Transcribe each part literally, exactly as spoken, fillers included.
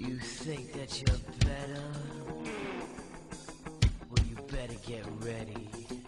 You think that you're better? Well, you better get ready.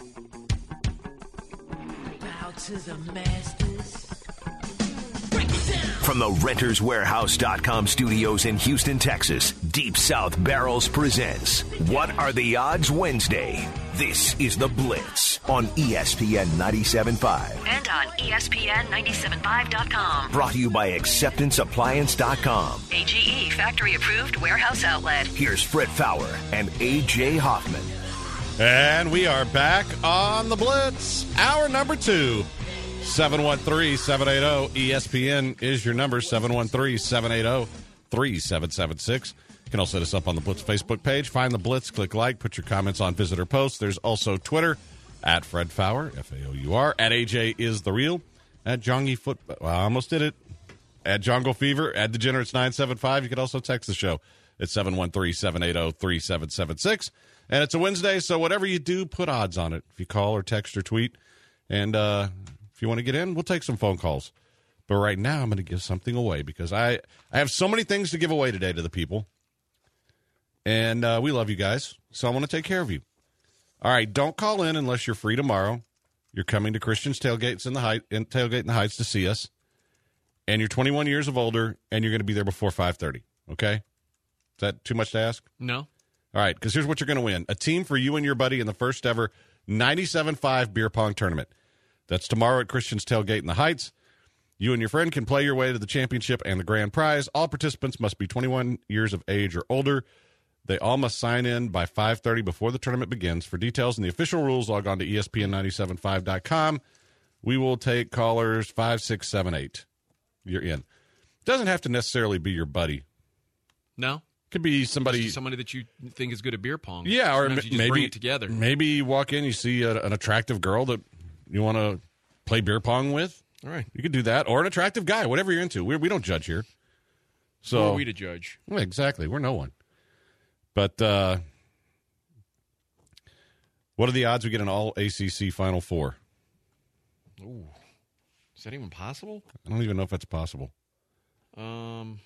Bow to the masters. Break it down! From the Renters Warehouse dot com studios in Houston, Texas, Deep South Barrels presents What Are the Odds Wednesday. This is The Blitz on E S P N ninety-seven point five. And on E S P N ninety-seven point five dot com. Brought to you by Acceptance Appliance dot com. A G E factory-approved warehouse outlet. Here's Fred Fowler and A J Hoffman. And we are back on The Blitz, hour number two. seven one three, seven eight zero, E S P N is your number, seven one three, seven eight zero, three seven seven six. You can also hit us up on the Blitz Facebook page. Find the Blitz, click like, put your comments on visitor posts. There's also Twitter, at Fred Fowler, F A O U R, at A J is the real, at Jongy Foot. Well, I almost did it. At Jongo Fever, at Degenerates nine seven five. You can also text the show at seven one three, seven eight zero, three seven seven six. And it's a Wednesday, so whatever you do, put odds on it. If you call or text or tweet. And uh, if you want to get in, we'll take some phone calls. But right now, I'm going to give something away because I, I have so many things to give away today to the people. And uh, we love you guys, so I want to take care of you. All right, don't call in unless you're free tomorrow. You're coming to Christian's Tailgates in the Height, in Tailgate in the Heights to see us. And you're twenty-one years of older, and you're going to be there before five thirty, okay? Is that too much to ask? No. All right, because here's what you're going to win. A team for you and your buddy in the first ever ninety-seven point five beer pong tournament. That's tomorrow at Christian's Tailgate in the Heights. You and your friend can play your way to the championship and the grand prize. All participants must be twenty-one years of age or older. They all must sign in by five thirty before the tournament begins. For details and the official rules, log on to E S P N ninety-seven point five dot com. We will take callers five, six, seven, eight. You're in. Doesn't have to necessarily be your buddy. No. Could be somebody. Just somebody that you think is good at beer pong. Yeah, or Sometimes you just maybe bring it together. Maybe you walk in, you see a, an attractive girl that you want to play beer pong with. All right. You could do that, or an attractive guy, whatever you're into. We're, we don't judge here. So Who are we to judge? Well, exactly. We're no one. But uh, what are the odds we get an all A C C Final Four? Ooh. Is that even possible? I don't even know if that's possible. Um,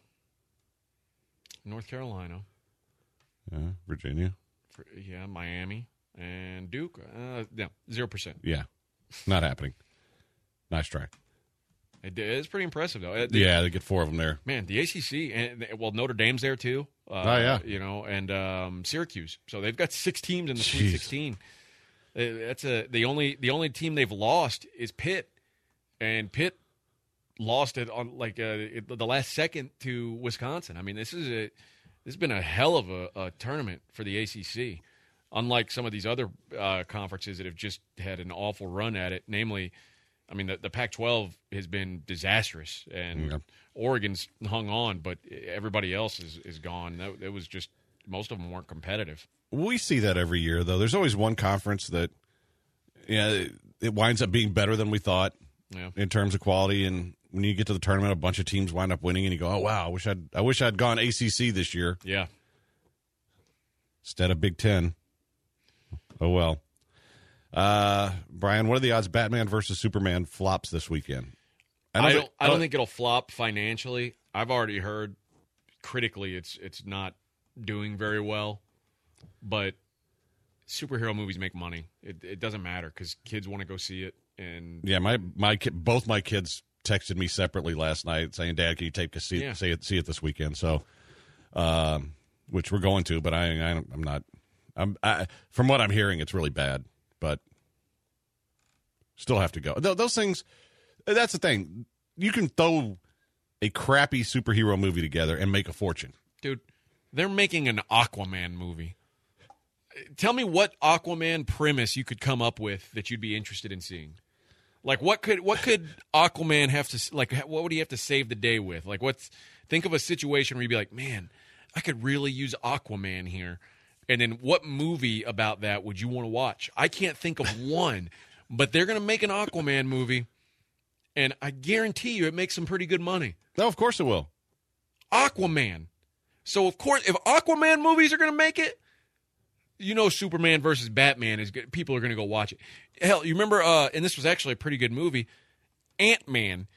North Carolina. Yeah, Virginia. For, yeah, Miami. And Duke. Uh, yeah, zero percent. Yeah, not happening. Nice try. It, it's pretty impressive, though. It, yeah, they get four of them there. Man, the A C C, and well, Notre Dame's there, too. Uh, oh, yeah. You know, and um, Syracuse. So they've got six teams in the Sweet Jeez. sixteen. Uh, That's a the only the only team they've lost is Pitt, and Pitt lost it on like uh, it, the last second to Wisconsin. I mean, this is a this has been a hell of a, a tournament for the A C C. Unlike some of these other uh, conferences that have just had an awful run at it, namely. I mean, the, the Pac twelve has been disastrous, and yeah. Oregon's hung on, but everybody else is, is gone. That, it was just most of them weren't competitive. We see that every year, though. There's always one conference that, yeah, you know, it winds up being better than we thought yeah. in terms of quality. And when you get to the tournament, a bunch of teams wind up winning, and you go, "Oh wow, I wish I'd I wish I'd gone A C C this year." Yeah, instead of Big Ten. Oh well. Uh, Brian, what are the odds Batman versus Superman flops this weekend? I, I don't. that, I don't think it'll flop financially. I've already heard critically it's it's not doing very well, but superhero movies make money. It, it doesn't matter because kids want to go see it. And yeah, my my kid, both my kids texted me separately last night saying, "Dad, can you take us see yeah. it, see it see it this weekend?" So, um, which we're going to, but I, I I'm not. I'm I, from what I'm hearing, it's really bad. But still have to go. Th- those things, that's the thing. You can throw a crappy superhero movie together and make a fortune. Dude, they're making an Aquaman movie. Tell me what Aquaman premise you could come up with that you'd be interested in seeing. Like, what could what could Aquaman have to, like, what would he have to save the day with? Like, what's, think of a situation where you'd be like, man, I could really use Aquaman here. And then what movie about that would you want to watch? I can't think of one, but they're going to make an Aquaman movie, and I guarantee you it makes some pretty good money. No, of course it will. Aquaman. So, of course, if Aquaman movies are going to make it, you know Superman versus Batman is good. People are going to go watch it. Hell, you remember, uh, and this was actually a pretty good movie, Ant-Man.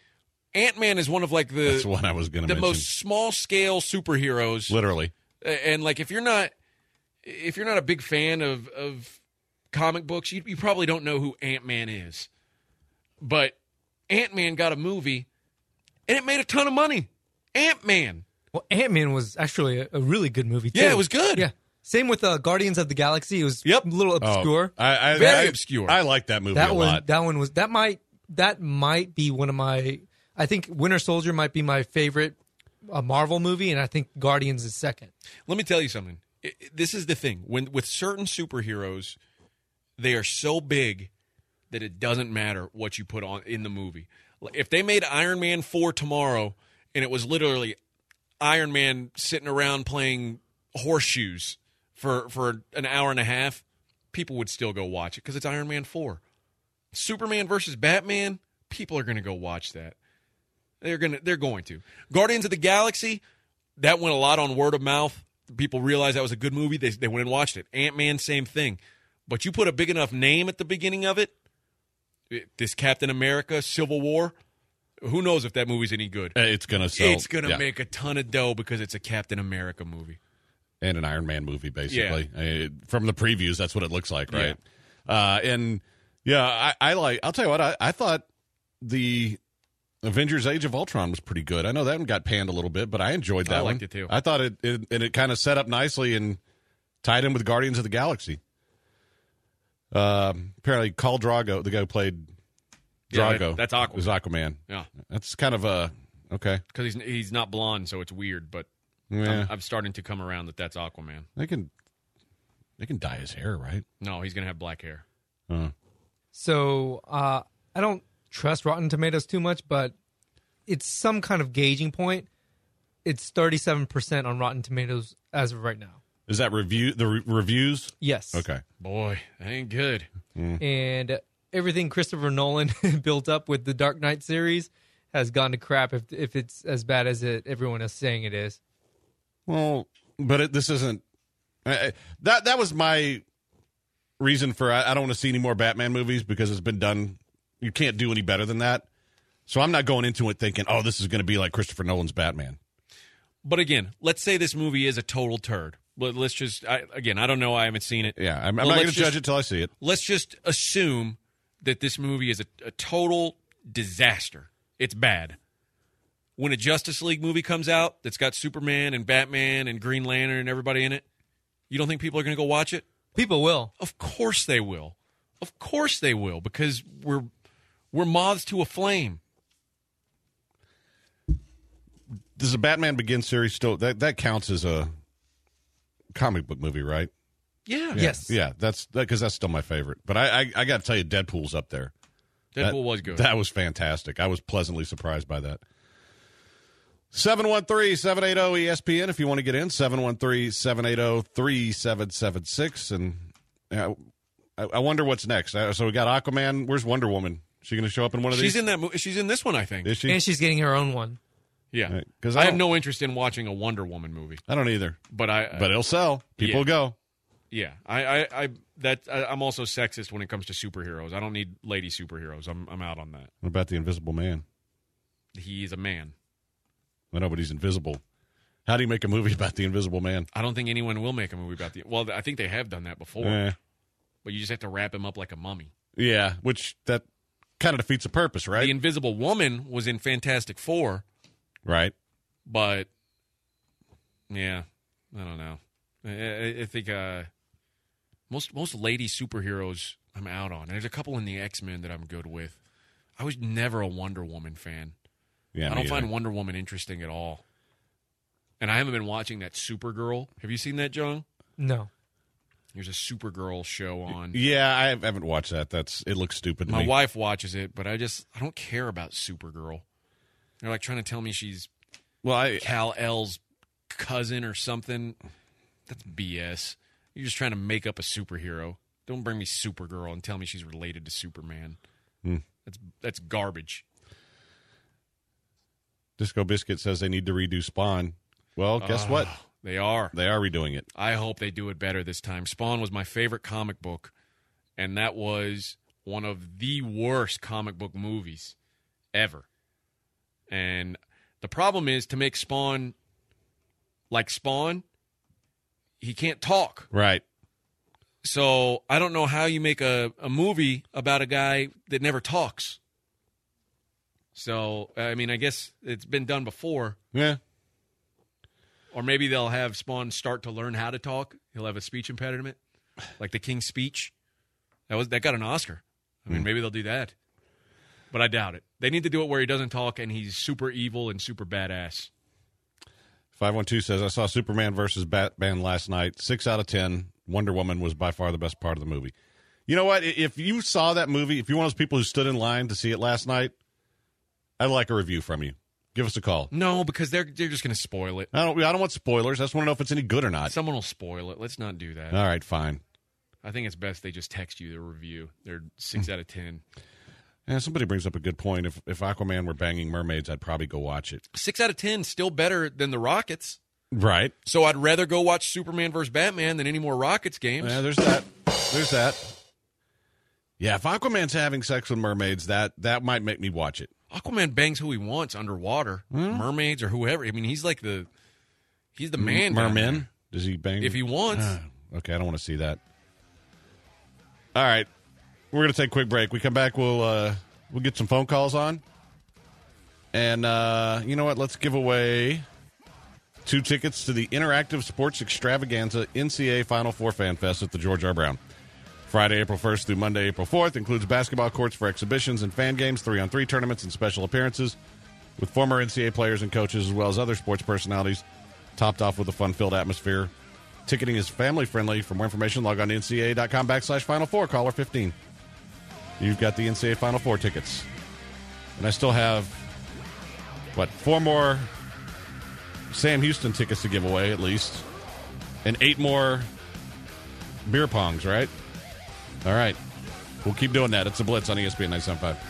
Ant-Man is one of like the That's what I was going to the mention. most small scale superheroes. Literally. And like if you're not if you're not a big fan of of comic books, you, you probably don't know who Ant-Man is. But Ant-Man got a movie, and it made a ton of money. Ant-Man. Well, Ant-Man was actually a, a really good movie, too. Yeah, it was good. Yeah. Same with uh, Guardians of the Galaxy. It was Yep. a little obscure. Oh, I, I, Very I, obscure. I like that movie that a one, lot. that one was that might that might be one of my. I think Winter Soldier might be my favorite uh, Marvel movie, and I think Guardians is second. Let me tell you something. I- I- This is the thing. When with certain superheroes, they are so big that it doesn't matter what you put on in the movie. If they made Iron Man four tomorrow and it was literally Iron Man sitting around playing horseshoes for for an hour and a half, people would still go watch it because it's Iron Man four. Superman versus Batman, people are going to go watch that. They're going to they're going to. Guardians of the Galaxy, that went a lot on word of mouth. People realized that was a good movie. They they went and watched it. Ant-Man, same thing. But you put a big enough name at the beginning of it, it- this Captain America, Civil War, who knows if that movie's any good. Uh, It's going to sell. It's going to yeah. make a ton of dough because it's a Captain America movie. And an Iron Man movie, basically. Uh, from the previews, that's what it looks like, right? Uh, and, yeah, I, I like, I'll tell you what, I, I thought the Avengers Age of Ultron was pretty good. I know that one got panned a little bit, but I enjoyed that I liked one. it, too. I thought it, it and it kind of set up nicely and tied in with Guardians of the Galaxy. Um, apparently, Khal Drago, the guy who played Yeah, Drago, that's Aquaman. was Aquaman. Yeah, That's kind of a, okay. because he's he's not blonde, so it's weird. But Yeah. I'm, I'm starting to come around that that's Aquaman. They can, they can dye his hair, right? No, he's going to have black hair. Uh, So uh, I don't trust Rotten Tomatoes too much, but it's some kind of gauging point. It's thirty-seven percent on Rotten Tomatoes as of right now. is that review, the re- reviews? Yes. Okay. Boy, that ain't good. And everything Christopher Nolan built up with the Dark Knight series has gone to crap if if it's as bad as it, everyone is saying it is. Well, but it, this isn't uh, that. That was my reason for I, I don't want to see any more Batman movies because it's been done. You can't do any better than that. So I'm not going into it thinking, oh, this is going to be like Christopher Nolan's Batman. But again, let's say this movie is a total turd. Let- Let's just I, again, I don't know. I haven't seen it. Yeah, I'm, I'm Well, not going let's to judge just- it till I see it. Let's just assume that this movie is a, a total disaster. It's bad. When a Justice League movie comes out that's got Superman and Batman and Green Lantern and everybody in it, you don't think people are going to go watch it? People will. Of course they will. Of course they will, because we're we're moths to a flame. Does the Batman Begins series still that that counts as a comic book movie, right? Yeah. Yes. Yeah, that's because that's still my favorite. But I I, I got to tell you, Deadpool's up there. Deadpool That- was good. That was fantastic. I was pleasantly surprised by that. seven one three, seven eight zero, E S P N if you want to get in. seven one three, seven eight zero, three seven seven six. And uh, I, I wonder what's next. Uh, so we got Aquaman. Where's Wonder Woman? Is she going to show up in one of She's these? in that. Mo- she's in this one, I think. Is she? And she's getting her own one. Yeah. Right, 'cause I, I have don't- no interest in watching a Wonder Woman movie, I don't either. but I. But it'll sell. People yeah. go. yeah, I, I, I that I, I'm also sexist when it comes to superheroes. I don't need lady superheroes. I'm, I'm out on that. What about the Invisible Man? He is a man. I know, but he's invisible. How do you make a movie about the Invisible Man? I don't think anyone will make a movie about the. Well, I think they have done that before, Eh, but you just have to wrap him up like a mummy. yeah, which that kind of defeats the purpose, right? The Invisible Woman was in Fantastic Four, right. but yeah, I don't know. I, I, I think uh, most most lady superheroes I'm out on. There's a couple in the X-Men that I'm good with. I was never a Wonder Woman fan. Yeah, I me don't either. find Wonder Woman interesting at all. And I haven't been watching that Supergirl. Have you seen that, John? No. There's a Supergirl show on. Yeah, I haven't watched that. That's it. Looks stupid to My me. wife watches it, but I just I don't care about Supergirl. They're like trying to tell me she's Well, I Kal-El's cousin or something. That's B S. You're just trying to make up a superhero. Don't bring me Supergirl and tell me she's related to Superman. Hmm. That's that's garbage. Disco Biscuit says they need to redo Spawn. Well, guess what? They are. They are redoing it. I hope they do it better this time. Spawn was my favorite comic book, and that was one of the worst comic book movies ever. And the problem is to make Spawn like Spawn, he can't talk. Right. So I don't know how you make a, a movie about a guy that never talks. So, I mean, I guess it's been done before. Yeah. Or maybe they'll have Spawn start to learn how to talk. He'll have a speech impediment, like the King's Speech. That was that got an Oscar. I mean, mm. maybe they'll do that. But I doubt it. They need to do it where he doesn't talk and he's super evil and super badass. five one two says, I saw Superman versus Batman last night. Six out of ten. Wonder Woman was by far the best part of the movie. You know what? If you saw that movie, if you're one of those people who stood in line to see it last night, I'd like a review from you. Give us a call. No, because they're they're just going to spoil it. I don't I don't want spoilers. I just want to know if it's any good or not. Someone will spoil it. Let's not do that. All right, fine. I think it's best they just text you the review. They're six out of ten. Yeah, somebody brings up a good point. If if Aquaman were banging mermaids, I'd probably go watch it. Six out of ten, still better than the Rockets. Right. So I'd rather go watch Superman versus Batman than any more Rockets games. Yeah, there's that. There's that. Yeah, if Aquaman's having sex with mermaids, that, that might make me watch it. Aquaman bangs who he wants underwater, hmm? mermaids or whoever. I mean, he's like the he's the man. Merman? Does he bang? If he wants. Uh, okay, I don't want to see that. All right, we're gonna take a quick break. We come back, we'll uh, we'll get some phone calls on, and uh, you know what? Let's give away two tickets to the Interactive Sports Extravaganza N C A A Final Four Fan Fest at the George R. Brown. Friday, April first through Monday, April fourth, includes basketball courts for exhibitions and fan games, three-on-three tournaments, and special appearances with former N C A A players and coaches, as well as other sports personalities, topped off with a fun-filled atmosphere. Ticketing is family-friendly. For more information, log on to ncaa.com backslash Final Four, caller fifteen. You've got the N C A A Final Four tickets. And I still have, what, four more Sam Houston tickets to give away, at least, and eight more beer pongs, right? All right. We'll keep doing that. It's a Blitz on E S P N ninety-seven point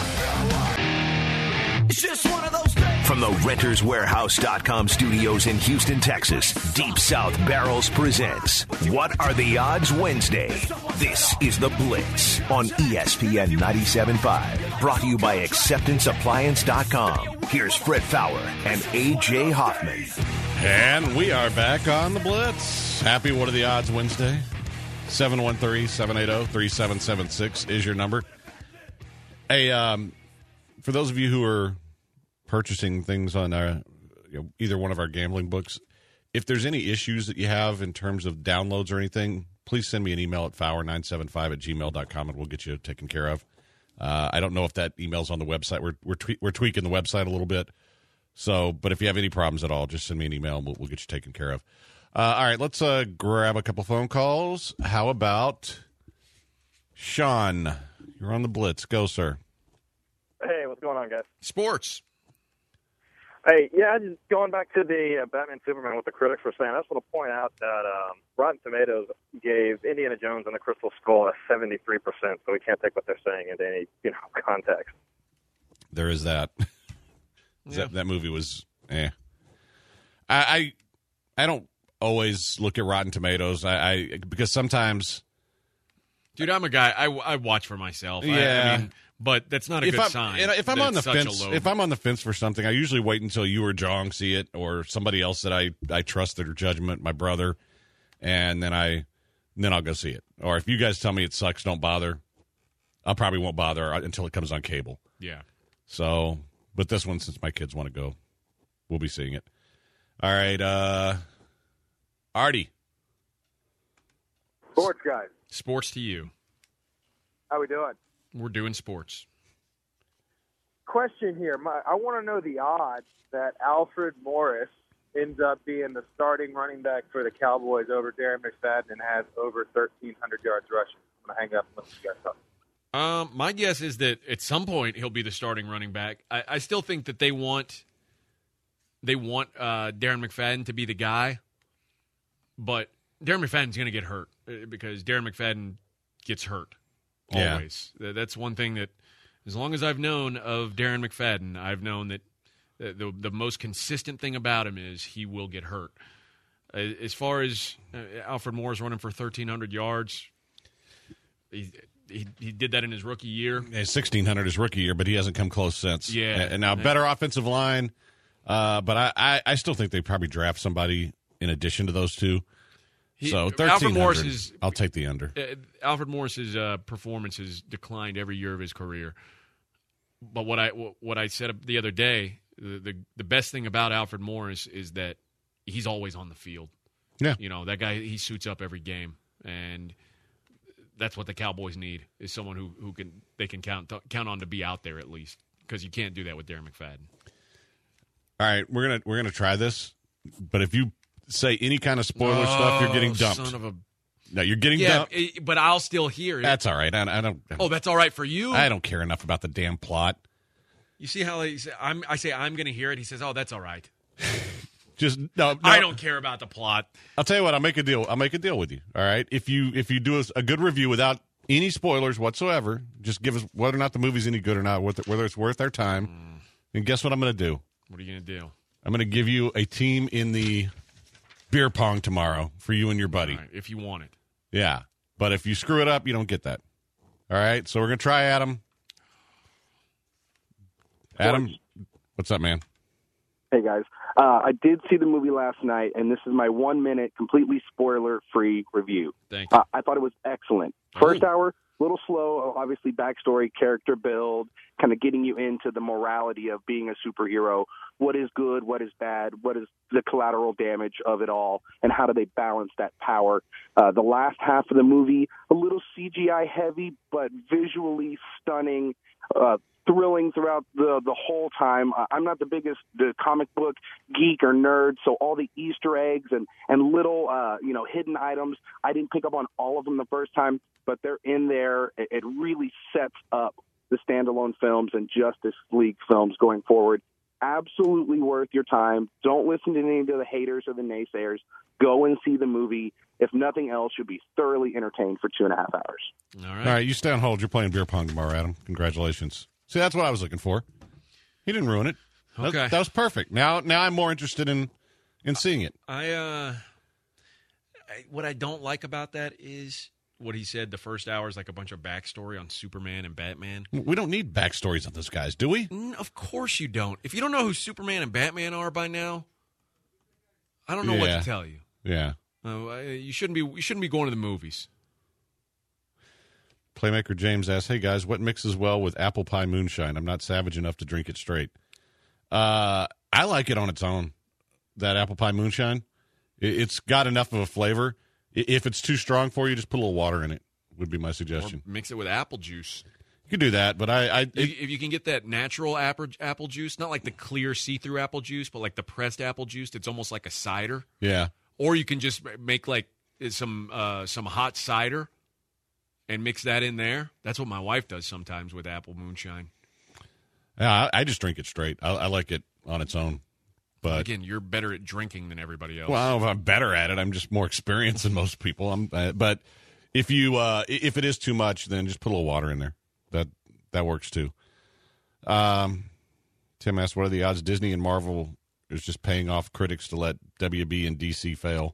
five. It's just one of those days. From the Renters Warehouse dot com studios in Houston, Texas, Deep South Barrels presents What Are the Odds Wednesday. This is the Blitz on E S P N ninety-seven point five. Brought to you by Acceptance Appliance dot com. Here's Fred Fowler and A J Hoffman. And we are back on the Blitz. Happy What Are the Odds Wednesday. seven one three, seven eight zero, three seven seven six is your number. Hey, um, for those of you who are purchasing things on our, you know, either one of our gambling books, if there's any issues that you have in terms of downloads or anything, please send me an email at fowler nine seven five at gmail dot com and we'll get you taken care of. Uh, I don't know if that email's on the website. We're we're, twe- we're tweaking the website a little bit. So, but if you have any problems at all, just send me an email and we'll, we'll get you taken care of. Uh, all right, let's uh, grab a couple phone calls. How about Sean? You're on the Blitz. Go, sir. Hey, what's going on, guys? Sports. Hey, yeah, just going back to the uh, Batman Superman, what the critics were saying, I just want to point out that um, Rotten Tomatoes gave Indiana Jones and the Crystal Skull a seventy-three percent, so we can't take what they're saying into any, you know, context. There is that. Yeah. that, that movie was, eh. I, I, I don't always look at Rotten Tomatoes. I, I because sometimes, dude, I'm a guy. I, I watch for myself. Yeah, I, I mean, but that's not a if good I'm, sign. If I'm on the fence, low... if I'm on the fence for something, I usually wait until you or Jong see it, or somebody else that I I trust their judgment, my brother, and then I then I'll go see it. Or if you guys tell me it sucks, don't bother. I probably won't bother until it comes on cable. Yeah. So, but this one, since my kids want to go, we'll be seeing it. All right, uh. Artie. Sports guys. Sports to you. How we doing? We're doing sports. Question here. My, I want to know the odds that Alfred Morris ends up being the starting running back for the Cowboys over Darren McFadden and has over thirteen hundred yards rushing. I'm going to hang up and listen to you guys talk. Um, my guess is that at some point he'll be the starting running back. I, I still think that they want they want uh, Darren McFadden to be the guy. But Darren McFadden's going to get hurt because Darren McFadden gets hurt always. Yeah. That's one thing that, as long as I've known of Darren McFadden, I've known that the the most consistent thing about him is he will get hurt. As far as uh, Alfred Morris running for thirteen hundred yards, he, he he did that in his rookie year. Yeah, sixteen hundred his rookie year, but he hasn't come close since. Yeah. And now better offensive line, uh, but I, I, I still think they probably draft somebody in addition to those two. He, So Alfred thirteen hundred, Morris is. I'll take the under. Uh, Alfred Morris's uh, performance has declined every year of his career. But what I what I said the other day, the, the the best thing about Alfred Morris is that he's always on the field. Yeah. You know, that guy, he suits up every game, and that's what the Cowboys need, is someone who, who can they can count count on to be out there at least, because you can't do that with Darren McFadden. All right, we're gonna we're gonna try this, but if you say any kind of spoiler stuff, you're getting dumped. Son of a No, you're getting yeah, dumped. it- but I'll still hear it. That's all right. I, I don't. oh, that's all right for you. I don't care enough about the damn plot. You see how I say I'm, I say I'm going to hear it. He says, "Oh, that's all right." Just no, no. I don't care about the plot. I'll tell you what. I'll make a deal. I'll make a deal with you. All right. If you if you do a, a good review without any spoilers whatsoever, just give us whether or not the movie's any good or not, whether it's worth our time. Mm. And guess what I'm going to do? What are you going to do? I'm going to give you a team in the beer pong tomorrow for you and your buddy. All right, if you want it. Yeah. But if you screw it up, you don't get that. All right. So we're going to try Adam. Adam, what's up, man? Hey, guys. Uh, I did see the movie last night, and this is my one-minute, completely spoiler-free review. Thank you. Uh, I thought it was excellent. First hour, a little slow, obviously backstory, character build, kind of getting you into the morality of being a superhero. What is good? What is bad? What is the collateral damage of it all? And how do they balance that power? Uh, the last half of the movie, a little C G I heavy, but visually stunning, uh, thrilling throughout the the whole time. Uh, I'm not the biggest the comic book geek or nerd, so all the Easter eggs and and little uh, you know hidden items, I didn't pick up on all of them the first time, but they're in there. It, it really sets up the standalone films and Justice League films going forward. Absolutely worth your time. Don't listen to any of the haters or the naysayers. Go and see the movie. If nothing else, you'll be thoroughly entertained for two and a half hours. All right. All right, you stay on hold. You're playing beer pong tomorrow, Adam. Congratulations. See, that's what I was looking for. He didn't ruin it. That- Okay. That, was perfect. Now now I'm more interested in, in seeing it. I, uh, I, what I don't like about that is what he said the first hour is like a bunch of backstory on Superman and Batman. We don't need backstories on those guys, do we? Mm, of course you don't. If you don't know who Superman and Batman are by now, I don't know what Yeah. to tell you. Yeah. Uh, I- you shouldn't be. You shouldn't be going to the movies. Playmaker James asks, hey, guys, what mixes well with apple pie moonshine? I'm not savage enough to drink it straight. Uh, I like it on its own, that apple pie moonshine. It, it's got enough of a flavor. I- If it's too strong for you, just put a little water in it, would be my Or suggestion. mix it with apple juice. You could do that, but I... I If it, if you can get that natural apple apple juice, not like the clear see-through apple juice, but like the pressed apple juice, that's almost like a cider. yeah. Or you can just make like some uh, some hot cider and mix that in there. That's what my wife does sometimes with apple moonshine. Yeah, I, I just drink it straight. I, I like it on its own. But Again, you're better at drinking than everybody else. well, I don't know if I'm better at it. I'm just more experienced than most people. I'm, uh, but if you uh, if it is too much, then just put a little water in there. That that works too. Um, Tim asked, "What are the odds Disney and Marvel is just paying off critics to let W B and D C fail?"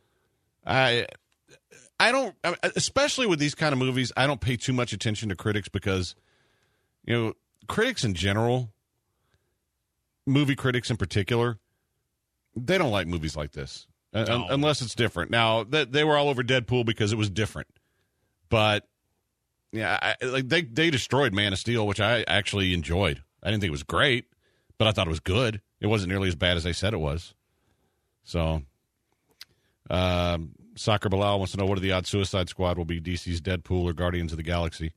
I I don't, especially with these kind of movies, I don't pay too much attention to critics because, you know, critics in general, movie critics in particular, they don't like movies like this no. un- unless it's different. Now, they, they were all over Deadpool because it was different, but yeah, I, like they they destroyed Man of Steel, which I actually enjoyed. I didn't think it was great, but I thought it was good. It wasn't nearly as bad as they said it was. So, um, Soccer Bilal wants to know what are the odds Suicide Squad will be D C's Deadpool or Guardians of the Galaxy.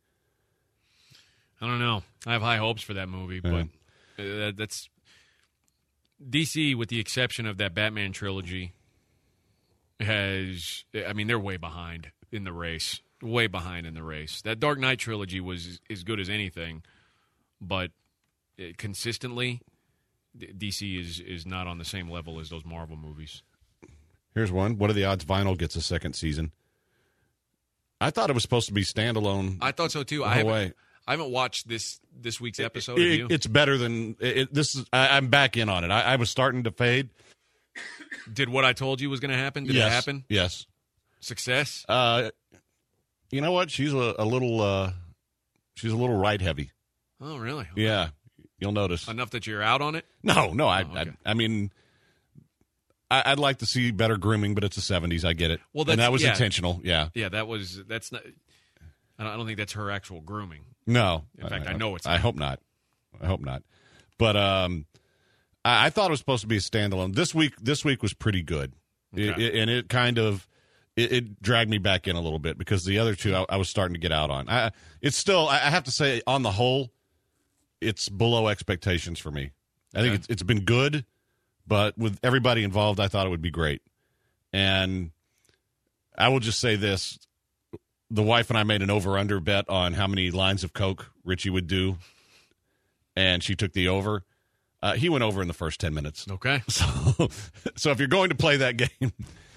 I don't know. I have high hopes for that movie, Yeah. but uh, that's D C, with the exception of that Batman trilogy, has. I mean, they're way behind in the race. Way behind in the race. That Dark Knight trilogy was as good as anything, but uh, consistently, D C is is not on the same level as those Marvel movies. Here's one. What are the odds Vinyl gets a second season? I thought it was supposed to be standalone. I thought so too. the I whole haven't, way. I haven't watched this this week's episode. It- have you? it's better than it, it- this. Is I, I'm back in on it. I, I was starting to fade. Did what I told you was going to happen? Did yes. it happen? Yes. Success? Uh, You know what? She's a, a little uh, she's a little right heavy. Oh, really? Okay. Yeah, you'll notice. Enough that you're out on it? No, no. I, Oh, okay. I, I mean, I, I'd like to see better grooming, but it's the seventies. I get it. Well, and that's- that was yeah. intentional. Yeah. Yeah, that was that's not. I don't, I don't think that's her actual grooming. No. In fact, I know it's I not. hope not. I hope not. But um, I, I thought it was supposed to be a standalone. This week, this week was pretty good, Okay. It- it- and it kind of it, it dragged me back in a little bit because the other two I, I was starting to get out on. I, it's still, I I have to say, on the whole, it's below expectations for me. I think Okay. it's it's been good, but with everybody involved, I thought it would be great. And I will just say this. The wife and I made an over-under bet on how many lines of Coke Richie would do, and she took the over. Uh, he went over in the first ten minutes. Okay. So, so if you're going to play that game,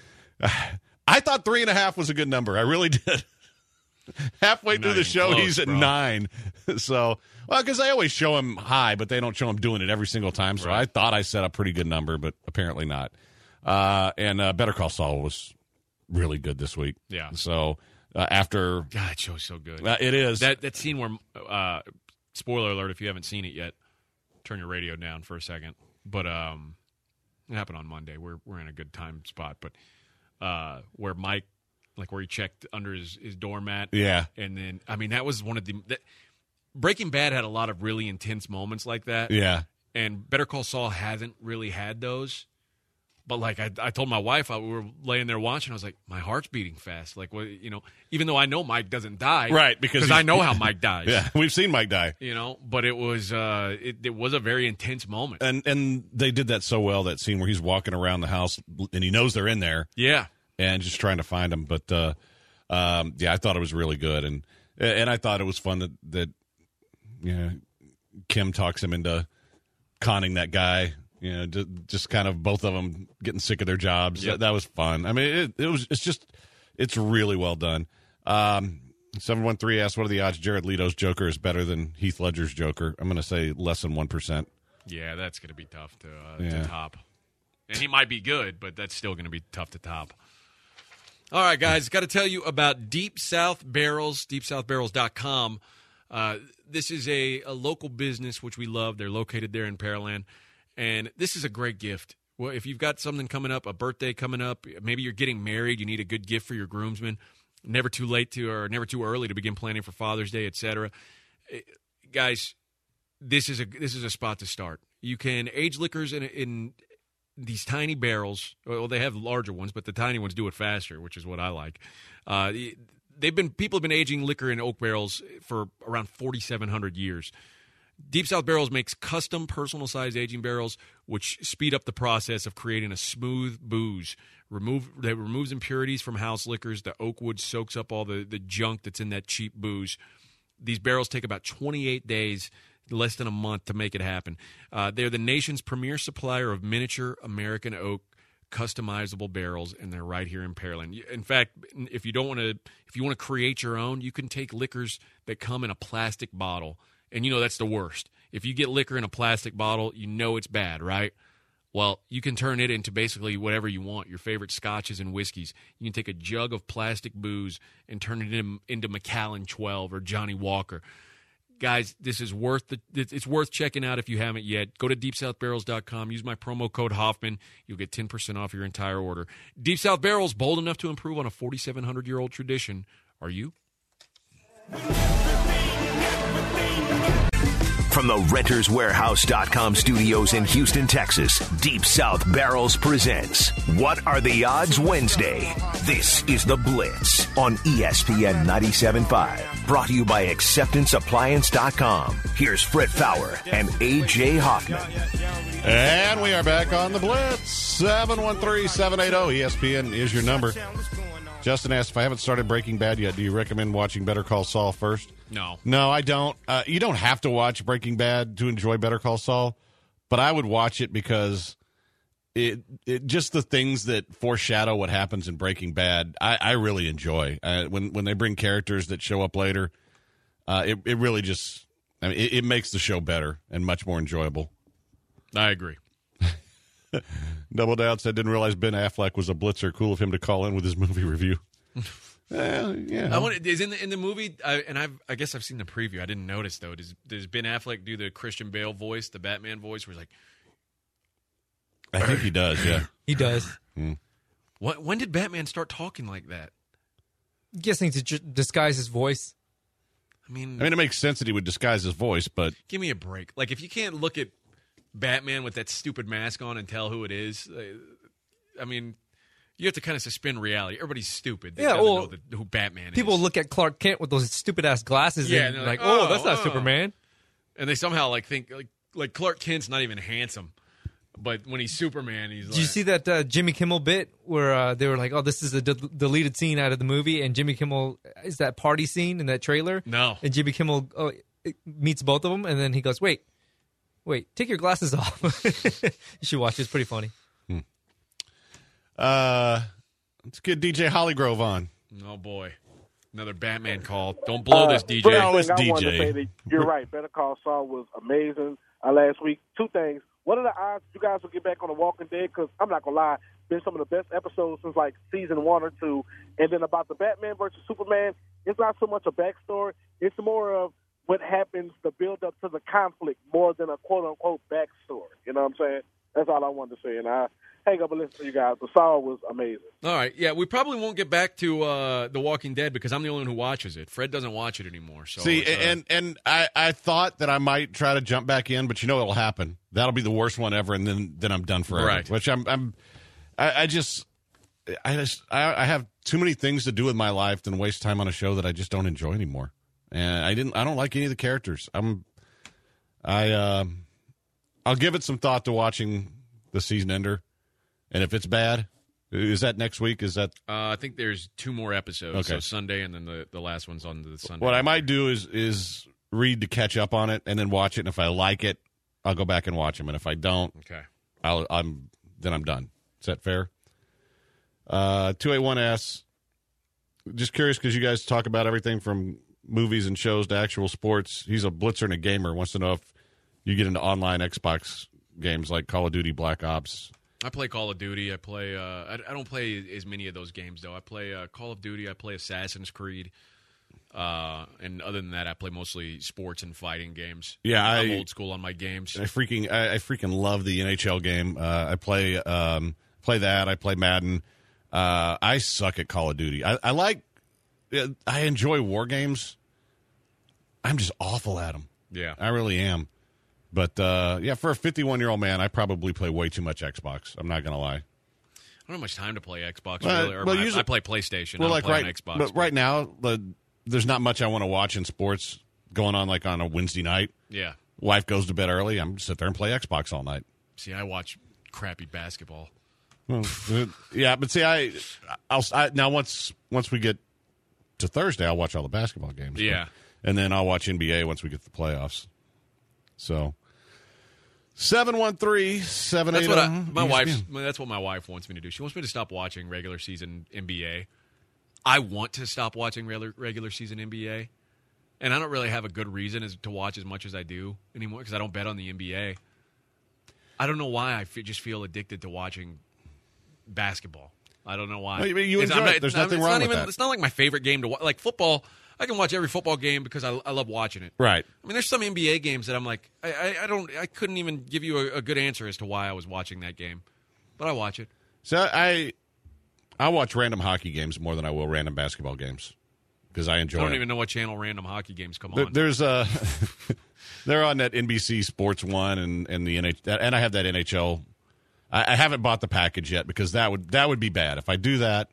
I thought three and a half was a good number. I really did. Halfway Not through the even show, close, he's at bro. nine. So, well, because they always show him high, but they don't show him doing it every single time. So Right. I thought I set a pretty good number, but apparently not. Uh, and uh, Better Call Saul was really good this week. Yeah. So uh, after God, that show's so good. uh, it is That that scene where, uh, spoiler alert, if you haven't seen it yet, turn your radio down for a second. But um, it happened on Monday. We're we're in a good time spot. But uh, where Mike, like where he checked under his, his doormat. yeah. And then, I mean, that was one of the that, Breaking Bad had a lot of really intense moments like that. Yeah. And Better Call Saul hasn't really had those. But like I, I told my wife, I, we were laying there watching. I was like, my heart's beating fast. Like, what, you know, even though I know Mike doesn't die, Right, because I he's- know how Mike dies. Yeah, we've seen Mike die. You know, but it was uh, it, it was a very intense moment. And and they did that so well, that scene where he's walking around the house and he knows they're in there Yeah, and just trying to find them. But uh, um, yeah, I thought it was really good, and and I thought it was fun that that you know Kim talks him into conning that guy. You know, just, just kind of both of them getting sick of their jobs. Yep. That, that was fun. I mean, it, it was. It's just, it's really well done. Um, seven one three asks, what are the odds Jared Leto's Joker is better than Heath Ledger's Joker? I'm going to say less than one percent. yeah, that's going to be tough to uh, Yeah. to top. And he might be good, but that's still going to be tough to top. All right, guys, got to tell you about Deep South Barrels, deep south barrels dot com. Uh, this is a, a local business, which we love. They're located there in Pearland. And this is a great gift. Well, if you've got something coming up, a birthday coming up, maybe you're getting married, you need a good gift for your groomsmen. Never too late to, or never too early to begin planning for Father's Day, et cetera. Eh, Guys, this is a this is a spot to start. You can age liquors in in these tiny barrels. Well, they have larger ones, but the tiny ones do it faster, which is what I like. Uh, they've been people have been aging liquor in oak barrels for around forty-seven hundred years. Deep South Barrels makes custom personal-sized aging barrels, which speed up the process of creating a smooth booze. Remove that removes impurities from house liquors. The oak wood soaks up all the, the junk that's in that cheap booze. These barrels take about twenty-eight days, less than a month, to make it happen. Uh, they're the nation's premier supplier of miniature American oak customizable barrels, and they're right here in Pearland. In fact, if you don't want to, if you want to create your own, you can take liquors that come in a plastic bottle. And you know that's the worst. If you get liquor in a plastic bottle, you know it's bad, right? Well, you can turn it into basically whatever you want, your favorite scotches and whiskeys. You can take a jug of plastic booze and turn it in, into Macallan twelve or Johnny Walker. Guys, this is worth the, it's worth checking out if you haven't yet. Go to deep south barrels dot com. Use my promo code Hoffman. You'll get ten percent off your entire order. Deep South Barrels, bold enough to improve on a forty-seven hundred year old tradition. Are you? From the renters warehouse dot com studios in Houston, Texas, Deep South Barrels presents What Are the Odds Wednesday. This is The Blitz on E S P N ninety-seven point five. Brought to you by acceptance appliance dot com. Here's Fred Fowler and A J Hoffman. And we are back on the Blitz. seven one three, seven eight zero E S P N is your number. Justin asked, if I haven't started Breaking Bad yet, do you recommend watching Better Call Saul first? No. No, I don't. Uh, you don't have to watch Breaking Bad to enjoy Better Call Saul, but I would watch it because it, it just the things that foreshadow what happens in Breaking Bad, I, I really enjoy. Uh, when when they bring characters that show up later, uh, it, it really just, I mean, it, it makes the show better and much more enjoyable. I agree. Double Down said, didn't realize Ben Affleck was a blitzer. Cool of him to call in with his movie review. Uh, yeah. I want is in the in the movie, I, and I've I guess I've seen the preview. I didn't notice though. Does does Ben Affleck do the Christian Bale voice, the Batman voice, where he's like, I think he does. Yeah, He does. "What? When did Batman start talking like that?" I'm guessing to j- disguise his voice. I mean, I mean, it makes sense that he would disguise his voice, but give me a break. Like, if you can't look at Batman with that stupid mask on and tell who it is, uh, I mean, you have to kind of suspend reality. Everybody's stupid. That Yeah, doesn't well, know the, who Batman People is. look at Clark Kent with those stupid ass glasses Yeah, and and like, they're like, oh, that's not oh, oh. Superman. And they somehow like think like like Clark Kent's not even handsome, but when he's Superman, he's like. Did you see that uh, Jimmy Kimmel bit where uh, they were like, oh, this is a de- deleted scene out of the movie, and Jimmy Kimmel is that party scene in that trailer? No. And Jimmy Kimmel uh, meets both of them, and then he goes, wait, wait, take your glasses off. You should watch it. It's pretty funny. uh, let's get D J Hollygrove on. Oh boy, another Batman call. Don't blow this, D J. First No, it's thing I D J. wanted to say that you're right. Better Call Saul was amazing uh, last week. Two things. What are the odds you guys will get back on The Walking Dead? Because I'm not going to lie, been some of the best episodes since like season one or two. And then about the Batman versus Superman, it's not so much a backstory. It's more of what happens, the build up to the conflict, more than a quote unquote backstory. You know what I'm saying? That's all I wanted to say. And I hang up and listen to you guys. The Saul was amazing. All right, yeah, we probably won't get back to uh, The Walking Dead because I'm the only one who watches it. Fred doesn't watch it anymore. So See, it's, uh, and and I, I thought that I might try to jump back in, but you know what'll happen? That'll be the worst one ever, and then then I'm done forever. Right. Which I'm I'm I, I just I just I, I have too many things to do with my life than waste time on a show that I just don't enjoy anymore. And I didn't I don't like any of the characters. I'm I um I'll give it some thought to watching the season ender, and if it's bad, is that next week? Is that uh, I think there's two more episodes. Okay. So Sunday, and then the, the last one's on the Sunday. what I might do is is read to catch up on it and then watch it, and if I like it, I'll go back and watch them, and if I don't, Okay. I'll, I'm then I'm done. Is that fair? Uh, two eight one S. Just curious because you guys talk about everything from movies and shows to actual sports. He's a blitzer and a gamer. Wants to know if you get into online Xbox games like Call of Duty, Black Ops. I play Call of Duty. I play. Uh, I, I don't play as many of those games though. I play uh, Call of Duty. I play Assassin's Creed. Uh, and other than that, I play mostly sports and fighting games. Yeah, I'm I- old school on my games. I freaking I, I freaking love the N H L game. Uh, I play um, play that. I play Madden. Uh, I suck at Call of Duty. I, I like. I enjoy war games. I'm just awful at them. Yeah. I really am. But uh, yeah, for a fifty-one year old man, I probably play way too much Xbox. I'm not gonna lie. I don't have much time to play Xbox. Well, really, or well, my- usually- I play PlayStation. Well, I like don't play right, on Xbox. but right now, the, there's not much I want to watch in sports going on. Like on a Wednesday night, Yeah. wife goes to bed early. I'm sit there and play Xbox all night. See, I watch crappy basketball. Well, uh, yeah, but see, I, I'll I, now once once we get to Thursday, I'll watch all the basketball games. Yeah. and then I'll watch N B A once we get to the playoffs. So seven one three seven eight That's zero. what I, my wife. That's what my wife wants me to do. She wants me to stop watching regular season N B A. I want to stop watching regular regular season N B A, and I don't really have a good reason as to watch as much as I do anymore because I don't bet on the N B A. I don't know why I f- just feel addicted to watching basketball. I don't know why. Well, you- you It's- enjoy I'm it. not- There's it's not- nothing it's wrong not with even, that. It's not like my favorite game to watch. Like football, I can watch every football game because I, I love watching it. Right. I mean, there's some N B A games that I'm like, I, I, I don't, I couldn't even give you a, a good answer as to why I was watching that game, but I watch it. So I I watch random hockey games more than I will random basketball games because I enjoy I don't it. even know what channel random hockey games come There- on. There's a they're on that N B C Sports One and and the N H and I have that N H L. I, I haven't bought the package yet because that would that would be bad if I do that.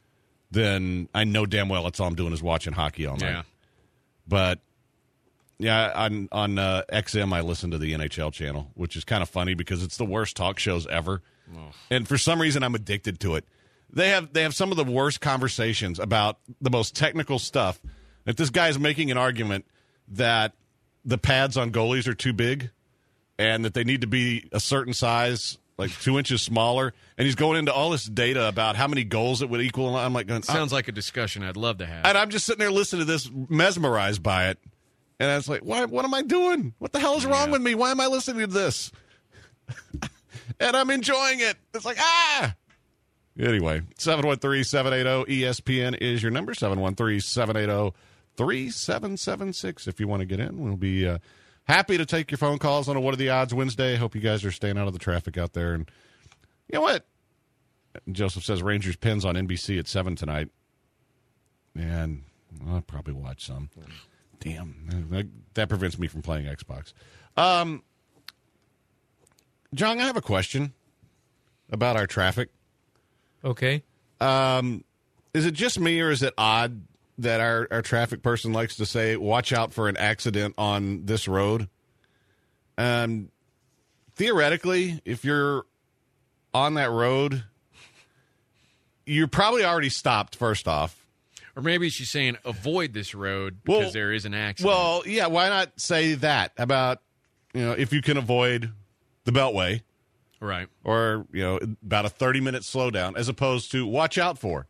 Then I know damn well that's all I'm doing is watching hockey all night. Yeah. But yeah, on on uh, X M I listen to the N H L channel, which is kind of funny because it's the worst talk shows ever. And for some reason, I'm addicted to it. They have they have some of the worst conversations about the most technical stuff. If this guy's making an argument that the pads on goalies are too big and that they need to be a certain size, like two inches smaller, and he's going into all this data about how many goals it would equal. I'm like, going, Sounds like a discussion I'd love to have. and I'm just sitting there listening to this, mesmerized by it. And I was like, "Why? What am I doing? What the hell is wrong Yeah. with me? Why am I listening to this?" And I'm enjoying it. It's like, ah, Anyway, seven one three, seven eight zero, E S P N is your number, seven one three, seven eight zero, three seven seven six if you want to get in. We'll be uh, happy to take your phone calls on a What Are the Odds Wednesday. Hope you guys are staying out of the traffic out there. And you know what? Joseph says Rangers Pens on N B C at seven tonight. And I'll probably watch some. Damn. That, that prevents me from playing Xbox. Um, John, I have a question about our traffic. Okay. Um, is it just me or is it odd that our, our traffic person likes to say, watch out for an accident on this road? Um, theoretically, if you're on that road, you're probably already stopped, first off. Or maybe she's saying avoid this road because Well, there is an accident. Well, yeah, why not say that about, you know, if you can avoid the Beltway right. or, you know, about a thirty-minute slowdown as opposed to watch out for.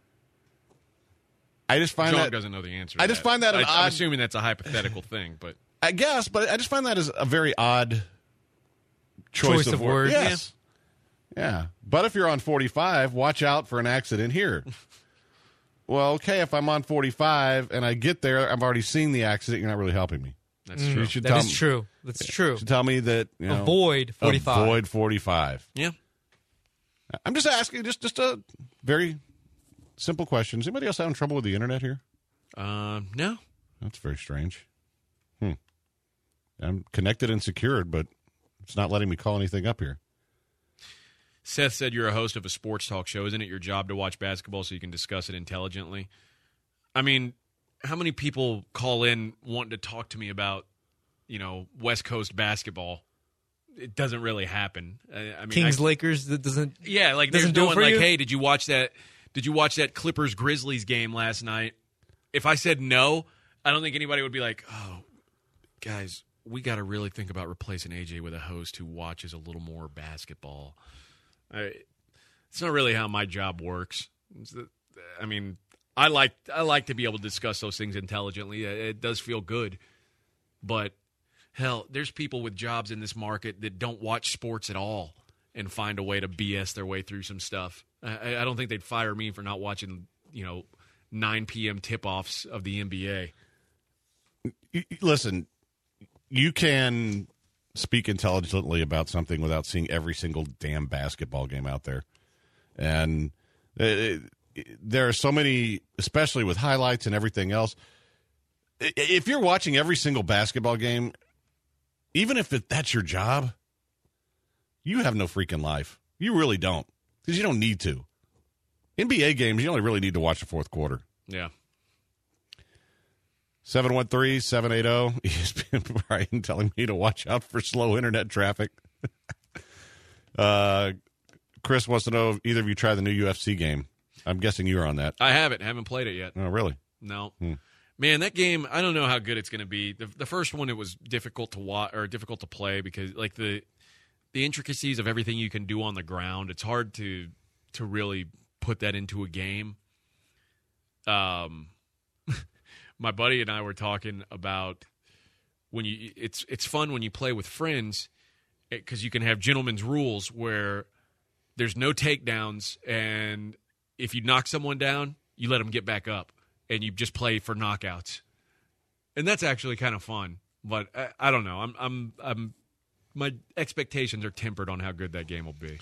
I just find John that doesn't know the answer. I to just that. find that an I, I'm odd- assuming that's a hypothetical thing, but I guess, but I just find that as a very odd choice, Choice of, of words. words. Yes. Yeah. But if you're on forty-five, watch out for an accident here. Well, okay, if I'm on forty-five and I get there, I've already seen the accident, you're not really helping me. that's Mm, true. You should that tell is me- true. That's true. You should tell me that, you know, Avoid forty-five. Avoid forty-five. Yeah. I'm just asking, just just a very simple question. Is anybody else having trouble with the internet here? Um, no. That's very strange. Hmm. I'm connected and secured, but it's not letting me call anything up here. Seth said you're a host of a sports talk show. Isn't it your job to watch basketball so you can discuss it intelligently? I mean, how many people call in wanting to talk to me about, you know, West Coast basketball? It doesn't really happen. I, I mean, Kings I, Lakers, that doesn't. yeah, like doesn't there's do no it one for like, you? hey, did you watch that? Did you watch that Clippers Grizzlies game last night? If I said no, I don't think anybody would be like, oh, guys, we got to really think about replacing A J with a host who watches a little more basketball. I, it's not really how my job works. It's the, I mean, I like I like to be able to discuss those things intelligently. It, it does feel good, but hell, there's people with jobs in this market that don't watch sports at all and find a way to B S their way through some stuff. I, I don't think they'd fire me for not watching, you know, nine p.m. tip-offs of the N B A. Listen, you can speak intelligently about something without seeing every single damn basketball game out there. And it, it, there are so many, especially with highlights and everything else. If you're watching every single basketball game, even if it, that's your job, you have no freaking life. You really don't, because you don't need to. N B A games, you only really need to watch the fourth quarter. Yeah. seven one three, seven eight zero, E S P N Brian telling me to watch out for slow internet traffic. uh, Chris wants to know if either of you tried the new U F C game. I'm guessing you were on that. I haven't. Haven't played it yet. Oh, really? No. Hmm. Man, that game, I don't know how good it's going to be. The, the first one, it was difficult to watch or difficult to play because, like, the the intricacies of everything you can do on the ground, it's hard to to really put that into a game. Um, my buddy and I were talking about when you it's it's fun when you play with friends because you can have gentlemen's rules where there's no takedowns, and if you knock someone down, you let them get back up, and you just play for knockouts, and that's actually kind of fun. But I, I don't know. I'm I'm I'm my expectations are tempered on how good that game will be.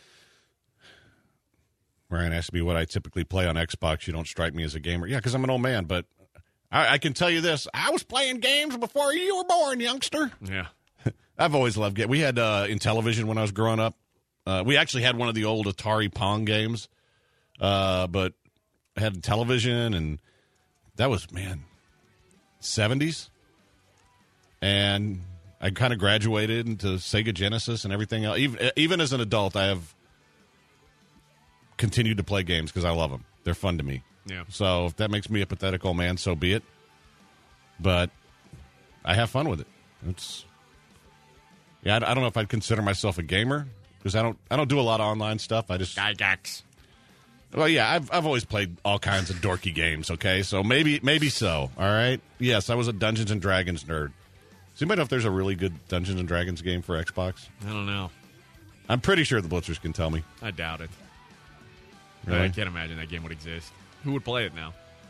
Ryan asked me what I typically play on Xbox. You don't strike me as a gamer. Yeah, because I'm an old man, but I, I can tell you this. I was playing games before you were born, youngster. Yeah. I've always loved games. We had uh, in television when I was growing up. Uh, we actually had one of the old Atari Pong games, uh, but had television, and that was, man, seventies. And I kind of graduated into Sega Genesis and everything else. Even, even as an adult, I have continued to play games because I love them. They're fun to me. Yeah. So if that makes me a pathetic old man, so be it. But I have fun with it. It's yeah. I, I don't know if I'd consider myself a gamer because I don't. I don't do a lot of online stuff. I just Gygax. Well, yeah. I've I've always played all kinds of dorky games. Okay, so maybe maybe so. All right. Yes, I was a Dungeons and Dragons nerd. Does anybody know if there's a really good Dungeons and Dragons game for Xbox? I don't know. I'm pretty sure the Blitzers can tell me. I doubt it. No, I Really? can't imagine that game would exist. Who would play it now?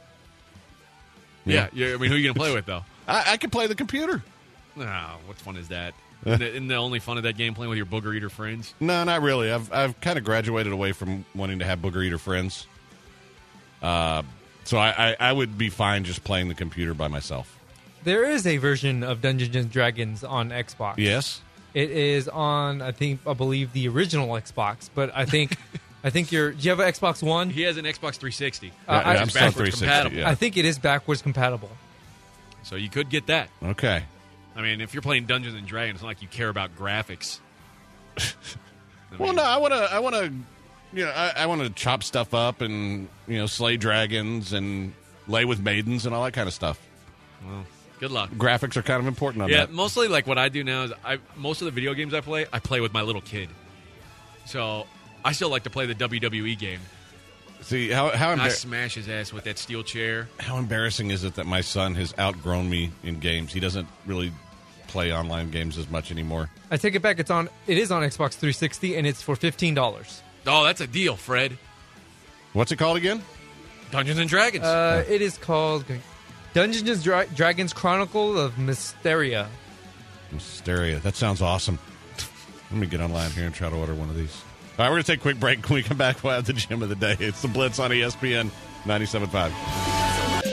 Yeah, yeah. I mean, who are you going to play with, though? I, I can play the computer. No, what fun is that? Isn't the, isn't the only fun of that game playing with your booger eater friends? No, not really. I've I've kind of graduated away from wanting to have booger eater friends. Uh, so I, I, I would be fine just playing the computer by myself. There is a version of Dungeons and Dragons on Xbox. Yes. It is on, I think, I believe the original Xbox, but I think, I think you're. Do you have an Xbox One? He has an Xbox three sixty. Uh, I- yeah, I'm still on backwards three sixty. compatible. Yeah. I think it is backwards compatible. So you could get that. Okay. I mean, if you're playing Dungeons and Dragons, it's not like you care about graphics. I Well, mean, no, I want to. I want to. You know, I, I want to chop stuff up and you know slay dragons and lay with maidens and all that kind of stuff. Well, good luck. Graphics are kind of important on Yeah, that. mostly like what I do now is I most of the video games I play, I play with my little kid. So I still like to play the W W E game. See how how And I embar- smash his ass with that steel chair. how embarrassing is it that my son has outgrown me in games? He doesn't really play online games as much anymore. I take it back. It's on. It is on Xbox three sixty, and it's for fifteen dollars. Oh, that's a deal, Fred. What's it called again? Dungeons and Dragons. Uh, it is called Dungeons and Dra- Dragons Chronicle of Mysteria. Mysteria. That sounds awesome. Let me get online here and try to order one of these. All right, we're going to take a quick break. When we come back, we'll have the gym of the day. It's the Blitz on E S P N ninety-seven point five.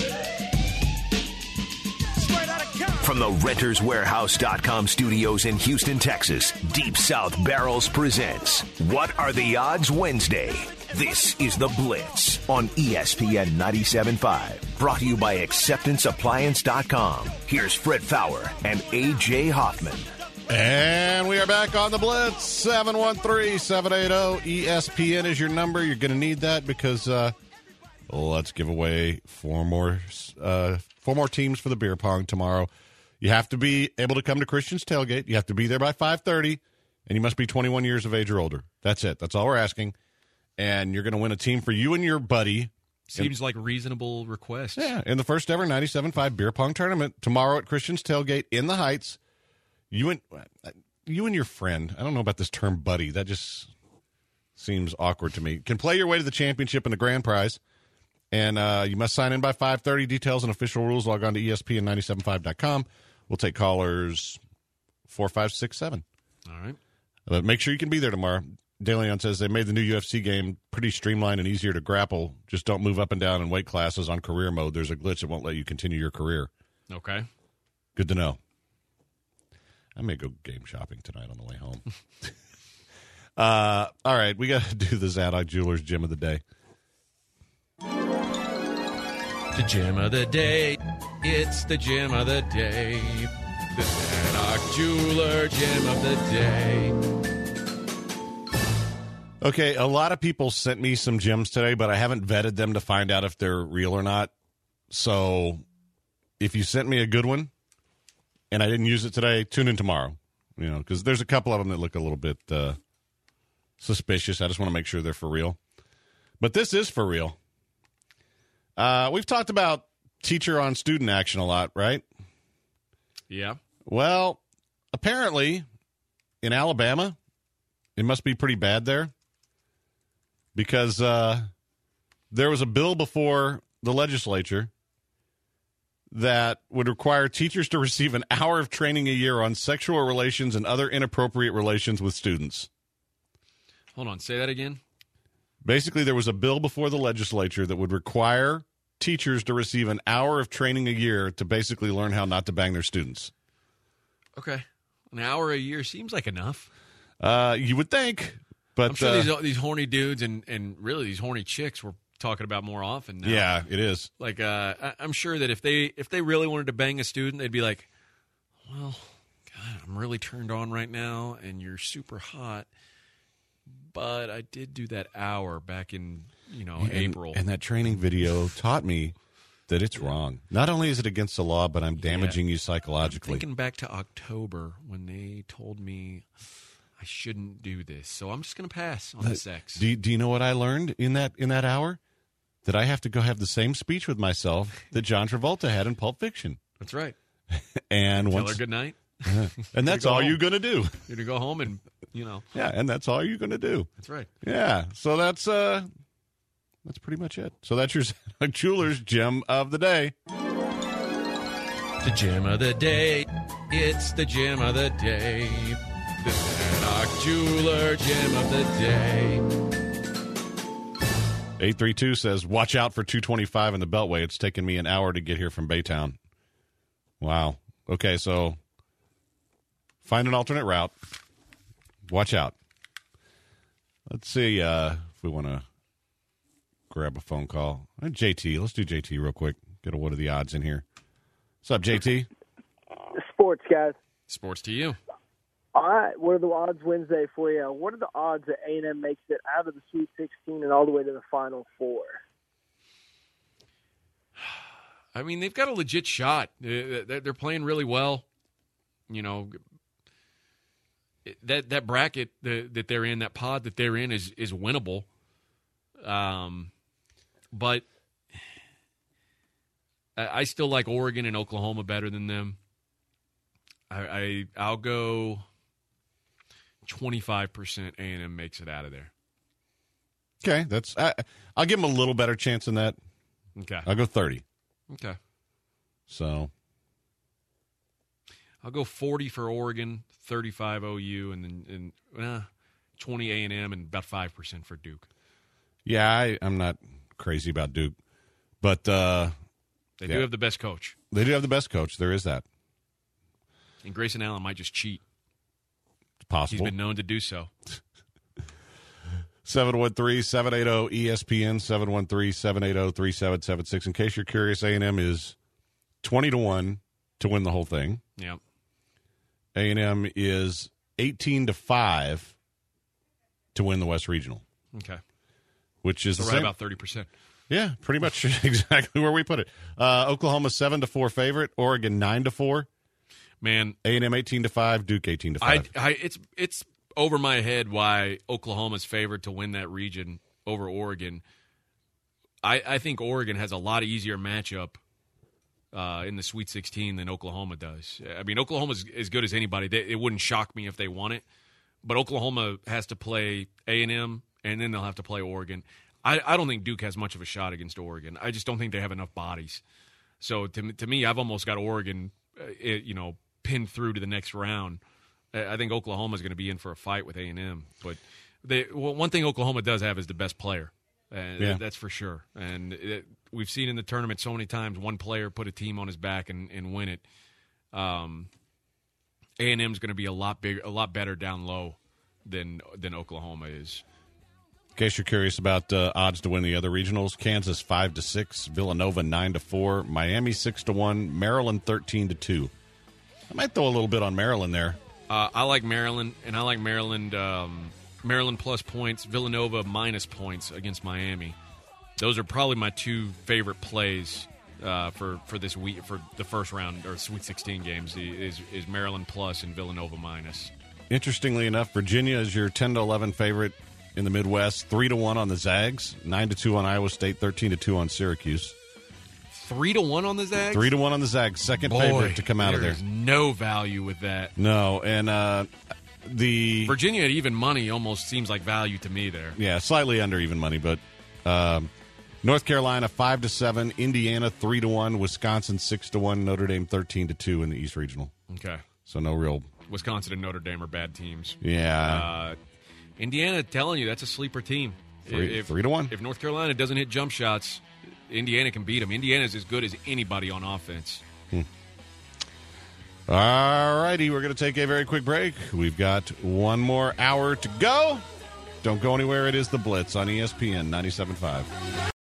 From the Renters Warehouse dot com studios in Houston, Texas, Deep South Barrels presents What Are the Odds Wednesday. This is The Blitz on E S P N ninety-seven point five. Brought to you by Acceptance Appliance dot com. Here's Fred Fowler and A J Hoffman. And we are back on the Blitz. seven one three, seven eight zero, E S P N is your number. You're going to need that because uh, let's give away four more, uh, four more teams for the beer pong tomorrow. You have to be able to come to Christian's Tailgate. You have to be there by five thirty, and you must be twenty-one years of age or older. That's it. That's all we're asking. And you're going to win a team for you and your buddy. Seems like reasonable requests. Yeah, in the first ever ninety-seven point five beer pong tournament tomorrow at Christian's Tailgate in the Heights. You and you and your friend, I don't know about this term buddy. That just seems awkward to me. Can play your way to the championship and the grand prize. And uh, you must sign in by five thirty. Details and official rules, log on to E S P N ninety-seven point five dot com. We'll take callers four, five, six, seven. All right. But make sure you can be there tomorrow. DeLeon says they made the new U F C game pretty streamlined and easier to grapple. Just don't move up and down in weight classes on career mode. There's a glitch that won't let you continue your career. Okay. Good to know. I may go game shopping tonight on the way home. uh, all right, we got to do the Zadok Jewelers Gym of the Day. The gym of the day. It's the gym of the day. The Zadok Jeweler gym of the day. Okay, a lot of people sent me some gems today, but I haven't vetted them to find out if they're real or not. So if you sent me a good one and I didn't use it today, tune in tomorrow. You know, because there's a couple of them that look a little bit uh, suspicious. I just want to make sure they're for real. But this is for real. Uh, we've talked about teacher on student action a lot, right? Yeah. Well, apparently in Alabama, it must be pretty bad there because uh, there was a bill before the legislature that would require teachers to receive an hour of training a year on sexual relations and other inappropriate relations with students. Hold on. Say that again. Basically, there was a bill before the legislature that would require teachers to receive an hour of training a year to basically learn how not to bang their students. Okay. An hour a year seems like enough. Uh, you would think, but I'm sure uh, these these horny dudes and, and really these horny chicks we're talking about more often now. yeah, it is. Like, uh, I, I'm sure that if they if they really wanted to bang a student, they'd be like, well, God, I'm really turned on right now, and you're super hot. But I did do that hour back in, you know, And- April. And that training video taught me that it's wrong. Not only is it against the law, but I'm damaging you psychologically. Thinking back to October when they told me I shouldn't do this, so I'm just going to pass on the sex. Do you, do you know what I learned in that in that hour? That I have to go have the same speech with myself that John Travolta had in Pulp Fiction. That's right. And Tell once, her good night. and that's go all home. you're going to do. You're to go home and, you know, Yeah, and that's all you're going to do. that's right. Yeah, so that's uh, that's pretty much it. So that's your Zadok Jewelers gem of the day. The gem of the day. It's the gem of the day. The Zadok Jeweler gem of the day. eight three two says, watch out for two twenty-five in the Beltway. It's taken me an hour to get here from Baytown. Wow. Okay, so find an alternate route. Watch out. Let's see uh, if we want to grab a phone call. Uh, J T, let's do J T real quick. Get a what are the odds in here. What's up, J T? Sports, guys. Sports to you. All right, what are the odds Wednesday for you? What are the odds that A and M makes it out of the Sweet sixteen and all the way to the Final Four? I mean, they've got a legit shot. They're playing really well. You know, that that bracket that they're in, that pod that they're in, is is winnable. Um, but I still like Oregon and Oklahoma better than them. I, I I'll go twenty-five percent A and M makes it out of there. Okay, that's I, I'll give them a little better chance than that. Okay, I'll go thirty. Okay, so I'll go forty for Oregon, thirty-five O U, and then and uh, twenty A and M, and about five percent for Duke. Yeah, I, I'm not crazy about Duke, but uh, they yeah. do have the best coach. They do have the best coach. There is that. And Grayson Allen might just cheat. It's possible. He's been known to do so. seven one three, seven eight zero, E S P N, seven one three, seven eight zero, three seven seven six. In case you're curious, A and M is twenty to one to win the whole thing. Yeah. A and M is eighteen to five to win the West Regional. Okay. Which is so the right same. about thirty percent. Yeah, pretty much exactly where we put it. Uh, Oklahoma seven to four favorite, Oregon nine to four. Man, A and M eighteen to five, Duke eighteen to five. I, I, it's it's over my head why Oklahoma's favored to win that region over Oregon. I, I think Oregon has a lot easier matchup uh, in the Sweet sixteen than Oklahoma does. I mean, Oklahoma's as good as anybody. They, it wouldn't shock me if they won it, but Oklahoma has to play A and M, and then they'll have to play Oregon. I, I don't think Duke has much of a shot against Oregon. I just don't think they have enough bodies. So to to me, I've almost got Oregon, uh, it, you know, pinned through to the next round. I think Oklahoma's going to be in for a fight with A and M. But they, well, one thing Oklahoma does have is the best player. Uh, yeah. That's for sure. And it, we've seen in the tournament so many times one player put a team on his back and, and win it. Um, A and M's going to be a lot bigger, a lot better down low than than Oklahoma is. In case you're curious about uh, odds to win the other regionals, Kansas five to six, Villanova nine to four, Miami six to one, Maryland thirteen to two. I might throw a little bit on Maryland there. Uh, I like Maryland, and I like Maryland. Um, Maryland plus points, Villanova minus points against Miami. Those are probably my two favorite plays uh, for for this week for the first round or Sweet sixteen games. Is is Maryland plus and Villanova minus. Interestingly enough, Virginia is your ten to eleven favorite in the Midwest. Three to one on the Zags, nine to two on Iowa State, thirteen to two on Syracuse. Three to one on the Zags? Three to one on the Zags. Second Boy, favorite to come out of there. There's no value with that. No, and uh, the Virginia at even money almost seems like value to me there. Yeah, slightly under even money, but um, North Carolina five to seven, Indiana three to one, Wisconsin six to one, Notre Dame thirteen to two in the East Regional. Okay, so no real. Wisconsin and Notre Dame are bad teams. Yeah, uh, Indiana, telling you that's a sleeper team. Three, if, three to one. If North Carolina doesn't hit jump shots, Indiana can beat them. Indiana's as good as anybody on offense. Hmm. All righty, we're going to take a very quick break. We've got one more hour to go. Don't go anywhere. It is The Blitz on E S P N ninety-seven point five.